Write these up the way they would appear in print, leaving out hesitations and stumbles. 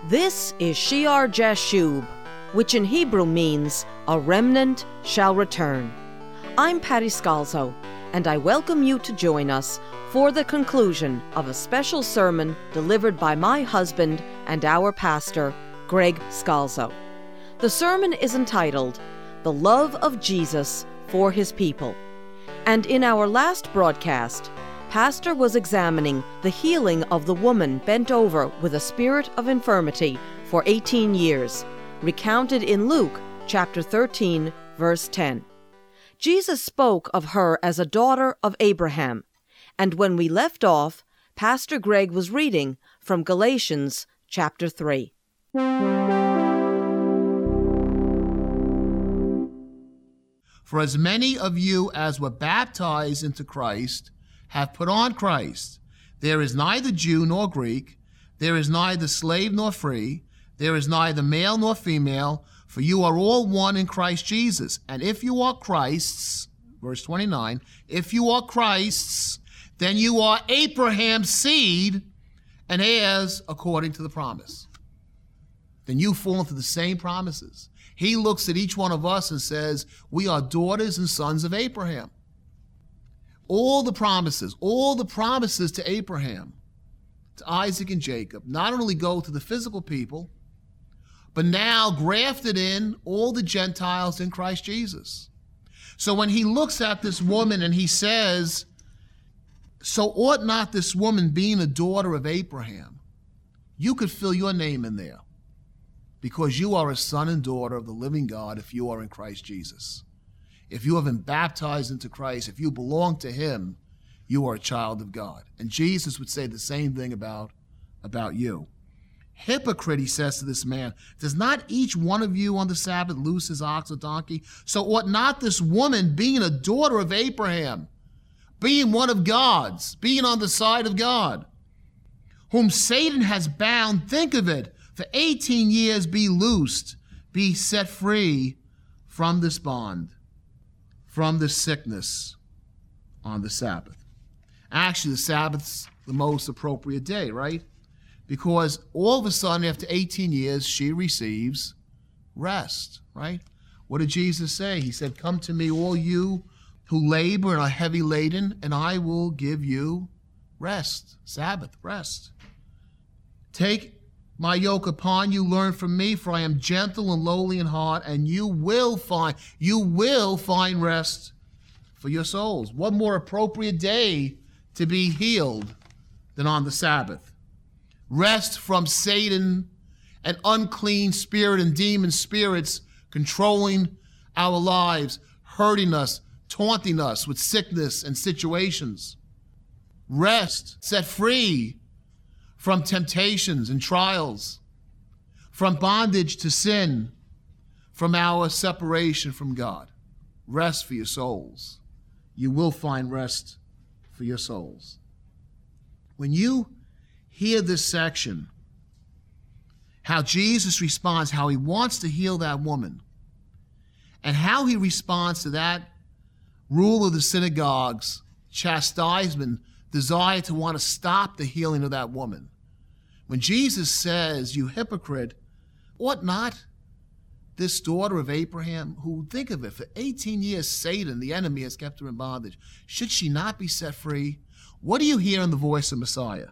This is Shear Jashub, which in Hebrew means, a remnant shall return. I'm Patty Scalzo, and I welcome you to join us for the conclusion of a special sermon delivered by my husband and our pastor, Greg Scalzo. The sermon is entitled, The Love of Jesus for His People. And in our last broadcast, Pastor was examining the healing of the woman bent over with a spirit of infirmity for 18 years, recounted in Luke chapter 13, verse 10. Jesus spoke of her as a daughter of Abraham, and when we left off, Pastor Greg was reading from Galatians chapter 3. For as many of you as were baptized into Christ have put on Christ. There is neither Jew nor Greek, there is neither slave nor free, there is neither male nor female, for you are all one in Christ Jesus. And if you are Christ's, verse 29, if you are Christ's, then you are Abraham's seed and heirs according to the promise. Then you fall into the same promises. He looks at each one of us and says, we are daughters and sons of Abraham. All the promises to Abraham, to Isaac and Jacob, not only go to the physical people, but now grafted in all the Gentiles in Christ Jesus. So when he looks at this woman and he says, so ought not this woman, being a daughter of Abraham, you could fill your name in there, because you are a son and daughter of the living God if you are in Christ Jesus. If you have been baptized into Christ, if you belong to him, you are a child of God. And Jesus would say the same thing about you. Hypocrite, he says to this man, does not each one of you on the Sabbath loose his ox or donkey? So ought not this woman, being a daughter of Abraham, being one of God's, being on the side of God, whom Satan has bound, think of it, for 18 years be loosed, be set free from this bond, from this sickness on the Sabbath. Actually, the Sabbath's the most appropriate day, right? Because all of a sudden, after 18 years, she receives rest, right? What did Jesus say? He said, come to me, all you who labor and are heavy laden, and I will give you rest, Sabbath, rest. Take my yoke upon you, learn from me, for I am gentle and lowly in heart, and you will find rest for your souls. What more appropriate day to be healed than on the Sabbath? Rest from Satan, an unclean spirit and demon spirits controlling our lives, hurting us, taunting us with sickness and situations. Rest, set free from temptations and trials, from bondage to sin, from our separation from God. Rest for your souls. You will find rest for your souls. When you hear this section, how Jesus responds, how he wants to heal that woman, and how he responds to that ruler of the synagogue's chastisement, desire to want to stop the healing of that woman. When Jesus says, you hypocrite, ought not this daughter of Abraham, who, think of it, for 18 years Satan, the enemy, has kept her in bondage, should she not be set free? What do you hear in the voice of Messiah?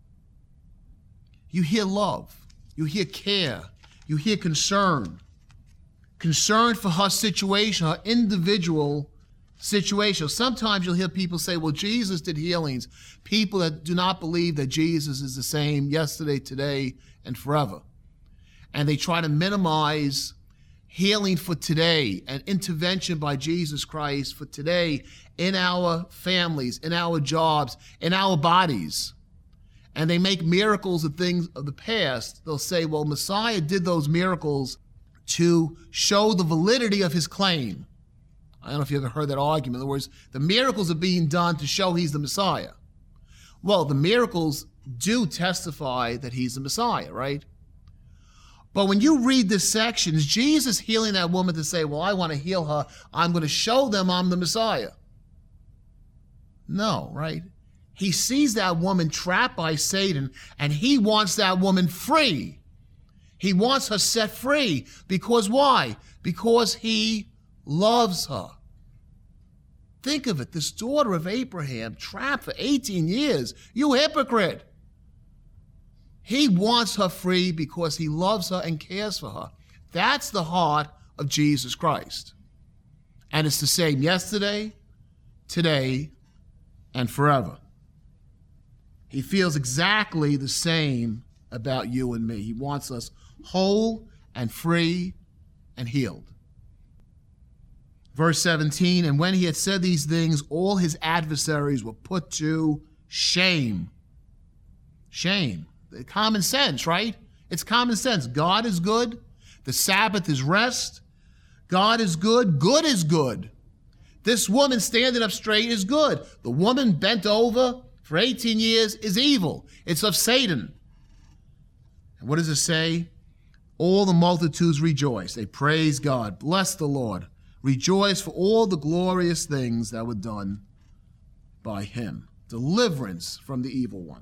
You hear love, you hear care, you hear concern for her situation, her individual situation. Sometimes you'll hear people say, well, Jesus did healings. People that do not believe that Jesus is the same yesterday, today, and forever. And they try to minimize healing for today and intervention by Jesus Christ for today in our families, in our jobs, in our bodies. And they make miracles of things of the past. They'll say, well, Messiah did those miracles to show the validity of his claim. I don't know if you ever heard that argument. In other words, the miracles are being done to show he's the Messiah. Well, the miracles do testify that he's the Messiah, right? But when you read this section, is Jesus healing that woman to say, well, I want to heal her. I'm going to show them I'm the Messiah? No, right? He sees that woman trapped by Satan, and he wants that woman free. He wants her set free. Because why? Because he loves her. Think of it, this daughter of Abraham, trapped for 18 years. You hypocrite. He wants her free because he loves her and cares for her. That's the heart of Jesus Christ. And it's the same yesterday, today, and forever. He feels exactly the same about you and me. He wants us whole and free and healed. Verse 17, and when he had said these things, all his adversaries were put to shame. Shame. Common sense, right? It's common sense. God is good. The Sabbath is rest. God is good. Good is good. This woman standing up straight is good. The woman bent over for 18 years is evil. It's of Satan. And what does it say? All the multitudes rejoice. They praise God. Bless the Lord. Rejoice for all the glorious things that were done by him. Deliverance from the evil one.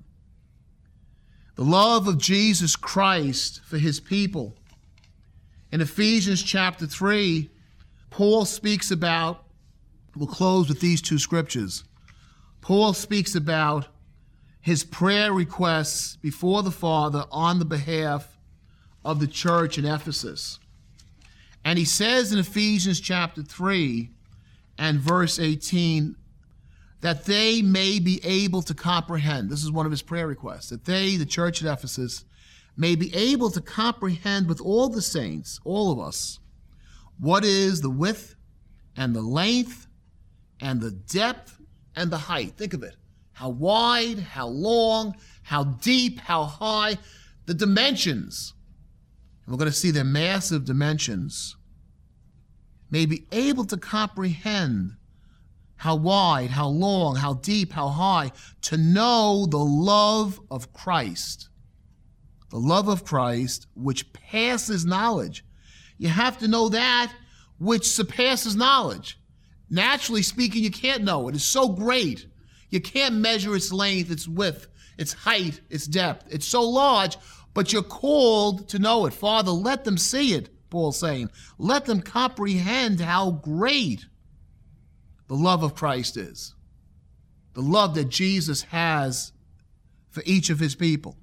The love of Jesus Christ for his people. In Ephesians chapter 3, Paul speaks about, we'll close with these two scriptures. Paul speaks about his prayer requests before the Father on the behalf of the church in Ephesus. And he says in Ephesians chapter 3 and verse 18, that they may be able to comprehend. This is one of his prayer requests. That they, the church at Ephesus, may be able to comprehend with all the saints, all of us, what is the width and the length and the depth and the height. Think of it. How wide, how long, how deep, how high, the dimensions. And we're going to see their massive dimensions. May be able to comprehend how wide, how long, how deep, how high, to know the love of Christ. The love of Christ, which passes knowledge. You have to know that which surpasses knowledge. Naturally speaking, you can't know it. It's so great. You can't measure its length, its width, its height, its depth. It's so large, but you're called to know it. Father, let them see it, Paul's saying. Let them comprehend how great the love of Christ is. The love that Jesus has for each of his people.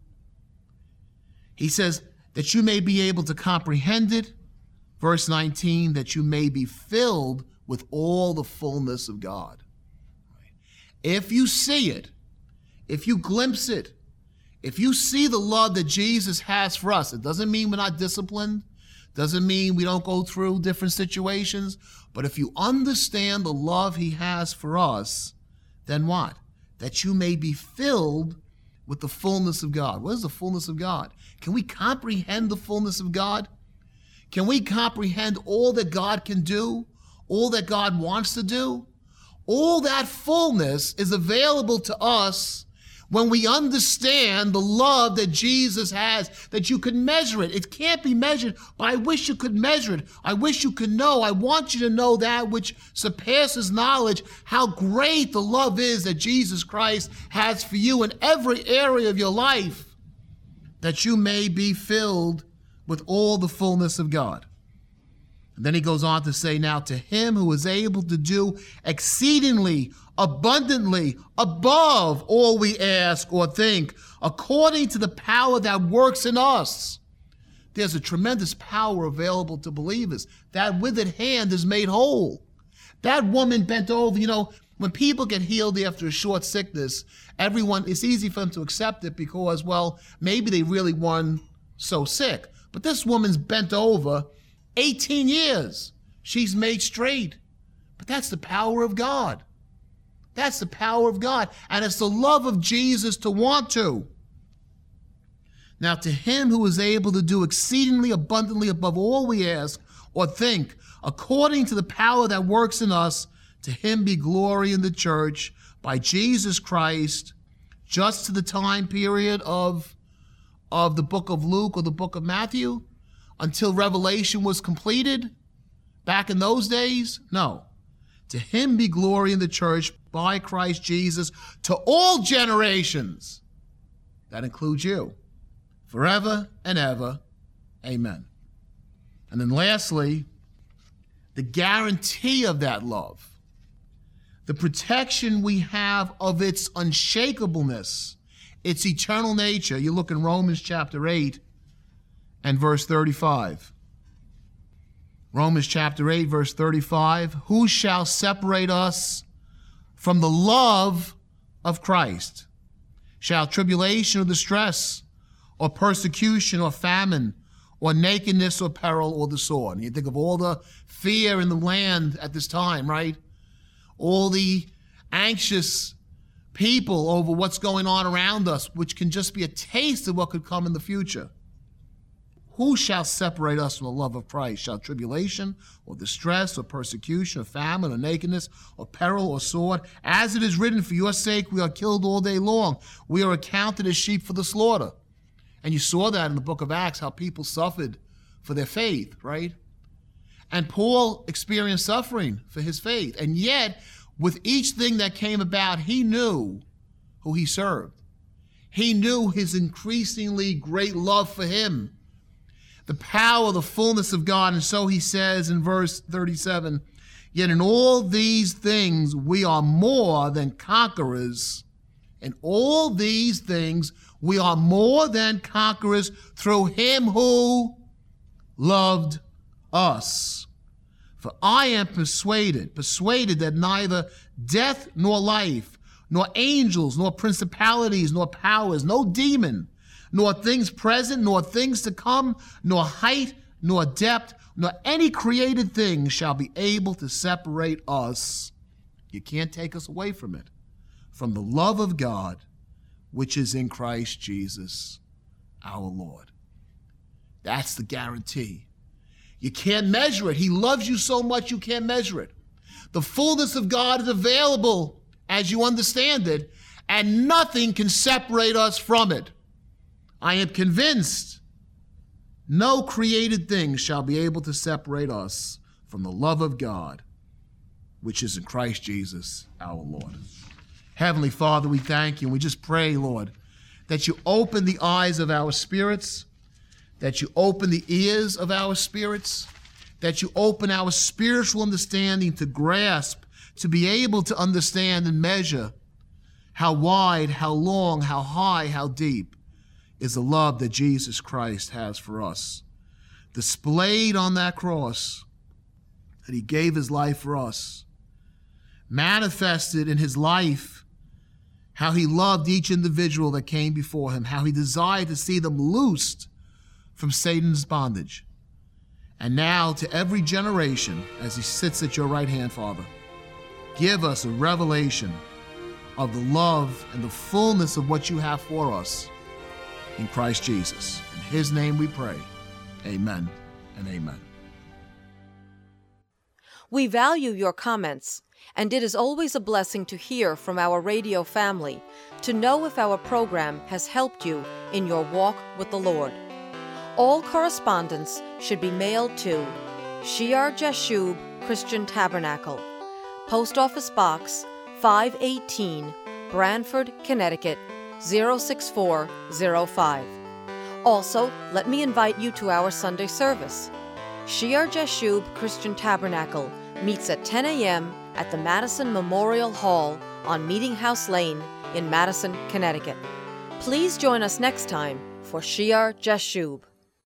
He says that you may be able to comprehend it. Verse 19, that you may be filled with all the fullness of God. If you see it, if you glimpse it, if you see the love that Jesus has for us, it doesn't mean we're not disciplined, doesn't mean we don't go through different situations, but if you understand the love he has for us, then what? That you may be filled with the fullness of God. What is the fullness of God? Can we comprehend the fullness of God? Can we comprehend all that God can do? All that God wants to do? All that fullness is available to us when we understand the love that Jesus has, that you can measure it. It can't be measured, but I wish you could measure it. I wish you could know. I want you to know that which surpasses knowledge, how great the love is that Jesus Christ has for you in every area of your life, that you may be filled with all the fullness of God. And then he goes on to say, now to him who is able to do exceedingly, abundantly, above all we ask or think, according to the power that works in us. There's a tremendous power available to believers. That withered hand is made whole. That woman bent over. You know, when people get healed after a short sickness, it's easy for them to accept it because, well, maybe they really weren't so sick. But this woman's bent over 18 years. She's made straight. But that's the power of God. That's the power of God. And it's the love of Jesus to want to. Now to him who is able to do exceedingly abundantly above all we ask or think, according to the power that works in us, to him be glory in the church by Jesus Christ, just to the time period of the book of Luke or the book of Matthew, until Revelation was completed back in those days? No. To him be glory in the church by Christ Jesus to all generations. That includes you. Forever and ever. Amen. And then lastly, the guarantee of that love, the protection we have of its unshakableness, its eternal nature. You look in Romans chapter 8 and verse 35. Romans chapter 8, verse 35. Who shall separate us from the love of Christ? Shall tribulation or distress or persecution or famine or nakedness or peril or the sword? And you think of all the fear in the land at this time, right? All the anxious people over what's going on around us, which can just be a taste of what could come in the future. Who shall separate us from the love of Christ? Shall tribulation or distress or persecution or famine or nakedness or peril or sword? As it is written, for your sake we are killed all day long. We are accounted as sheep for the slaughter. And you saw that in the book of Acts, how people suffered for their faith, right? And Paul experienced suffering for his faith. And yet, with each thing that came about, he knew who he served. He knew his increasingly great love for him, the power, the fullness of God. And so he says in verse 37, yet in all these things we are more than conquerors. In all these things we are more than conquerors through him who loved us. For I am persuaded that neither death nor life, nor angels, nor principalities, nor powers, no demon, nor things present, nor things to come, nor height, nor depth, nor any created thing shall be able to separate us. You can't take us away from it, from the love of God, which is in Christ Jesus, our Lord. That's the guarantee. You can't measure it. He loves you so much you can't measure it. The fullness of God is available as you understand it, and nothing can separate us from it. I am convinced no created thing shall be able to separate us from the love of God, which is in Christ Jesus, our Lord. Heavenly Father, we thank you, and we just pray, Lord, that you open the eyes of our spirits, that you open the ears of our spirits, that you open our spiritual understanding to grasp, to be able to understand and measure how wide, how long, how high, how deep is the love that Jesus Christ has for us. Displayed on that cross, that he gave his life for us. Manifested in his life, how he loved each individual that came before him, how he desired to see them loosed from Satan's bondage. And now to every generation, as he sits at your right hand, Father, give us a revelation of the love and the fullness of what you have for us in Christ Jesus. In his name we pray. Amen and amen. We value your comments, and it is always a blessing to hear from our radio family, to know if our program has helped you in your walk with the Lord. All correspondence should be mailed to Shear Jashub Christian Tabernacle, Post Office Box 518, Branford, Connecticut 06405. Also, let me invite you to our Sunday service. Shear Jashub Christian Tabernacle meets at 10 a.m. at the Madison Memorial Hall on Meeting House Lane in Madison, Connecticut. Please join us next time for Shear Jashub.